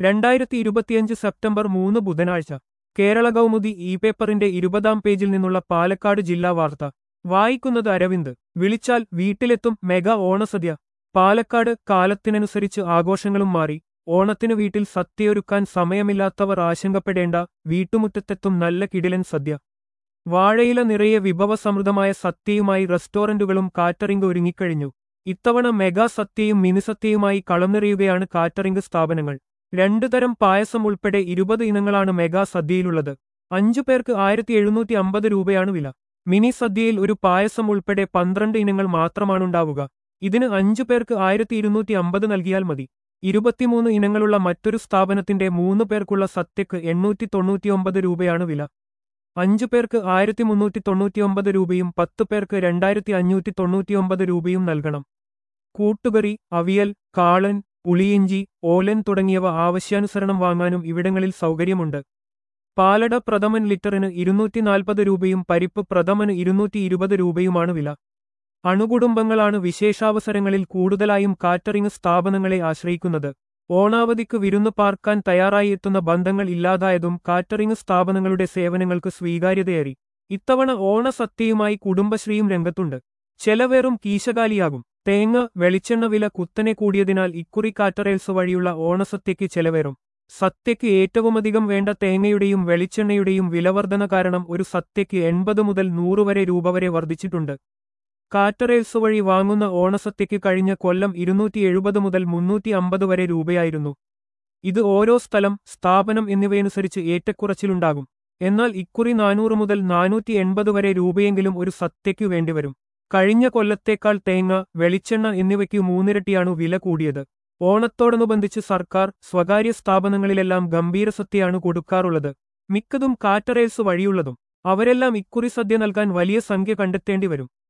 2025 September 3 ബുധനാഴ്ച കേരള കൗമുദി ഈ പേപ്പറിന്റെ 20-ാം പേജിൽ നിന്നുള്ള പാലക്കാട് ജില്ലാ വാർത്ത വായിക്കുന്നത് അരവിന്ദ്. വിളിച്ചാൽ വീട്ടിലെത്തും മെഗാ ഓണസദ്യ. പാലക്കാട് കാലത്തിനനുസരിച്ച് ആഘോഷങ്ങളും മാറി. ഓണത്തിന് വീട്ടിൽ സദ്യയൊരുക്കാൻ സമയമില്ലാത്തവർ ആശങ്കപ്പെടേണ്ട, വീട്ടുമുറ്റത്തെത്തും നല്ല കിടിലൻ സദ്യ. വാഴയില നിറയെ വിഭവസമൃദ്ധമായ സദ്യയുമായി റെസ്റ്റോറന്റുകളും കാറ്ററിംഗ് ഒരുങ്ങിക്കഴിഞ്ഞു. ഇത്തവണ മെഗാ സദ്യയും മിനിസദ്യയുമായി കളംനിറയുകയാണ് കാറ്ററിംഗ് സ്ഥാപനങ്ങൾ. 2 തരം പായസം ഉൾപ്പെടെ 20 ഇനങ്ങളാണ് മെഗാ സദ്യയിലുള്ളത്. 5 പേർക്ക് 1750 രൂപയാണ് വില. മിനി സദ്യയിൽ ഒരു പായസം ഉൾപ്പെടെ 12 ഇനങ്ങൾ മാത്രമാണുണ്ടാവുക. ഇതിന് 5 പേർക്ക് 1250 നൽകിയാൽ മതി. 23 ഇനങ്ങളുള്ള മറ്റൊരു സ്ഥാപനത്തിന്റെ 3 പേർക്കുള്ള സദ്യക്ക് 899 രൂപയാണ് വില. 5 പേർക്ക് 1399 രൂപയും 10 പേർക്ക് 2599 രൂപയും നൽകണം. കൂട്ടുകറി, അവിയൽ, കാളൻ, പുളിയിഞ്ചി, ഓലൻ തുടങ്ങിയവ ആവശ്യാനുസരണം വാങ്ങാനും ഇവിടങ്ങളിൽ സൗകര്യമുണ്ട്. പാലട പ്രഥമൻ ലിറ്ററിന് 240 രൂപയും പരിപ്പ് പ്രഥമന് 220 രൂപയുമാണ് വില. അണുകുടുംബങ്ങളാണ് വിശേഷാവസരങ്ങളിൽ കൂടുതലായും കാറ്ററിംഗ് സ്ഥാപനങ്ങളെ ആശ്രയിക്കുന്നത്. ഓണാവധിക്ക് വിരുന്ന് പാർക്കാൻ തയ്യാറായി എത്തുന്ന ബന്ധങ്ങൾ ഇല്ലാതായതും കാറ്ററിംഗ് സ്ഥാപനങ്ങളുടെ സേവനങ്ങൾക്ക് സ്വീകാര്യതയേറി. ഇത്തവണ ഓണസദ്യയുമായി കുടുംബശ്രീയും രംഗത്തുണ്ട്. ചെലവേറും കീശകാലിയാകും. തേങ്ങ, വെളിച്ചെണ്ണ വില കുത്തനെ കൂടിയതിനാൽ ഇക്കുറി കാറ്ററേൽസ് വഴിയുള്ള ഓണസദ്യയ്ക്ക് ചെലവേറും. സദ്യയ്ക്ക് ഏറ്റവുമധികം വേണ്ട തേങ്ങയുടെയും വെളിച്ചെണ്ണയുടെയും വിലവർധന കാരണം ഒരു സദ്യയ്ക്ക് 80 മുതൽ 100 വരെ രൂപ വരെ വർദ്ധിച്ചിട്ടുണ്ട്. കാറ്ററേൽസ് വഴി വാങ്ങുന്ന ഓണസദ്യയ്ക്ക് കഴിഞ്ഞ കൊല്ലം 270 മുതൽ 350 വരെ രൂപയായിരുന്നു. ഇത് ഓരോ സ്ഥലം, സ്ഥാപനം എന്നിവയനുസരിച്ച് ഏറ്റക്കുറച്ചിലുണ്ടാകും. എന്നാൽ ഇക്കുറി 400 മുതൽ 480 വരെ രൂപയെങ്കിലും ഒരു സദ്യയ്ക്കു വേണ്ടിവരും. കഴിഞ്ഞ കൊല്ലത്തേക്കാൾ തേങ്ങ, വെളിച്ചെണ്ണ എന്നിവയ്ക്ക് 3 ഇരട്ടിയാണു വില കൂടിയത്. ഓണത്തോടനുബന്ധിച്ച് സർക്കാർ, സ്വകാര്യ സ്ഥാപനങ്ങളിലെല്ലാം ഗംഭീര സദ്യയാണ് കൊടുക്കാറുള്ളത്. മിക്കതും കാറ്ററേൽസ് വഴിയുള്ളതും. അവരെല്ലാം ഇക്കുറി സദ്യ നൽകാൻ വലിയ സംഖ്യ കണ്ടെത്തേണ്ടി വരും.